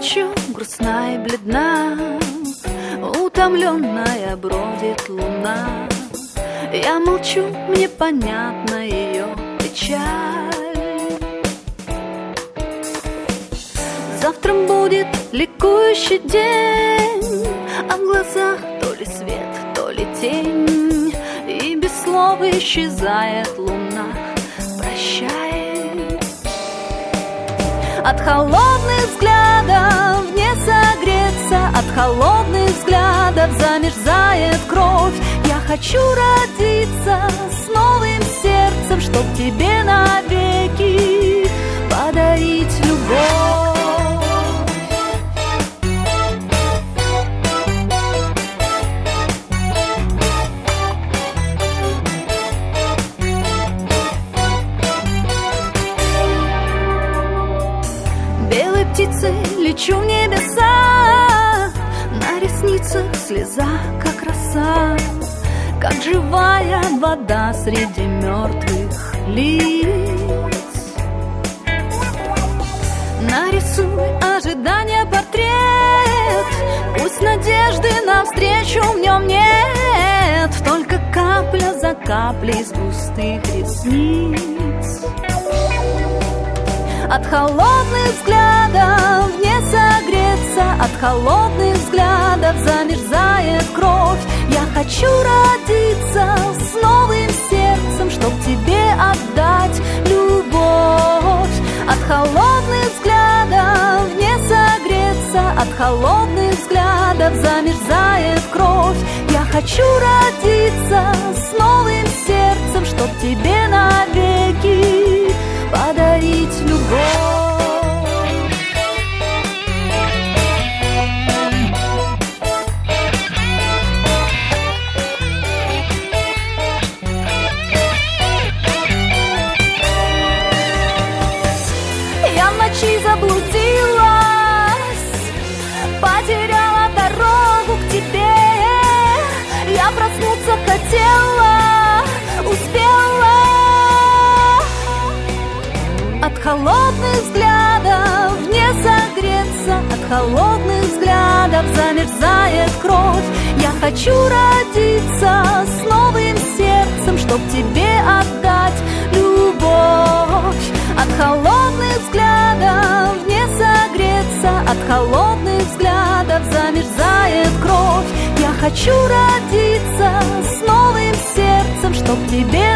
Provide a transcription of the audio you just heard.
ночью грустна и бледна, утомленная бродит луна. Я молчу, мне понятна ее печаль. Завтра будет ликующий день, а в глазах то ли свет, то ли тень, и без слова исчезает луна. Прощай. От холодных взглядов не согреться, от холодных взглядов замерзает кровь. Я хочу родиться с новым сердцем, чтоб тебе навеки подарить любовь. Белой птицей лечу в небеса, на ресницах слеза, как роса, как живая вода среди мертвых лиц. Нарисуй ожидания портрет, пусть надежды навстречу в нем нет, только капля за каплей с густых ресниц. От холодных взглядов не согреться, от холодных взглядов замерзает кровь. Я хочу родиться с новым сердцем, чтоб тебе отдать любовь. От холодных взглядов не согреться, от холодных взглядов замерзает кровь. Я хочу родиться с новым сердцем, чтоб тебе навеки подарить любовь. Я в ночи заблудилась, потеряла дорогу к тебе. Я проснуться хотела, успела. От холодных взглядов не согреться, от холодных взглядов замерзает кровь. Я хочу родиться с новым сердцем, чтоб тебе отдать любовь. От холодных взглядов не согреться, от холодных взглядов замерзает кровь. Я хочу родиться с новым сердцем, чтоб тебе